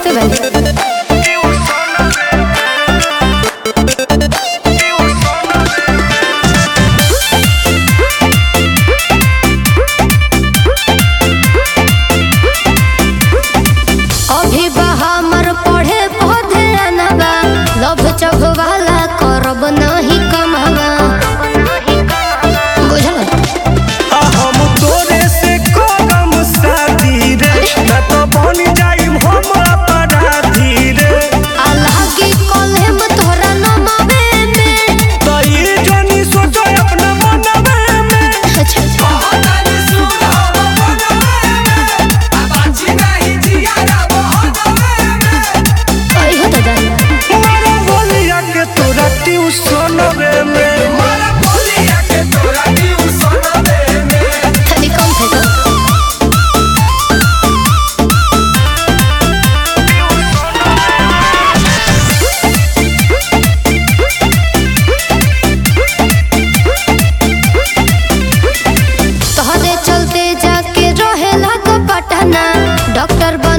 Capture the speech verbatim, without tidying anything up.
ओके भाई। अभी बहामर पढ़े पौधे अनबा लभ चभ वाला करब नहीं कमावा बुझल। हम तोरे से करम शादी रे ना तो बन जाइम हम अपराधी रे। अल्लाह की कलम तोरा नमावे में तो ये जनी सोचो अपना मनवे में। अच्छा बहुत सुन हम मनवे में अब बाजी नहीं जियारा बहनवे में। आई हो तो जान मारा बोलिया के तोरा ट्यूशन रे में मारा बोलिया के तोरा ट्यूशन रे में। तनी कम फेंको। तोहरे चलते जाके रहेला को पटना डॉक्टर बन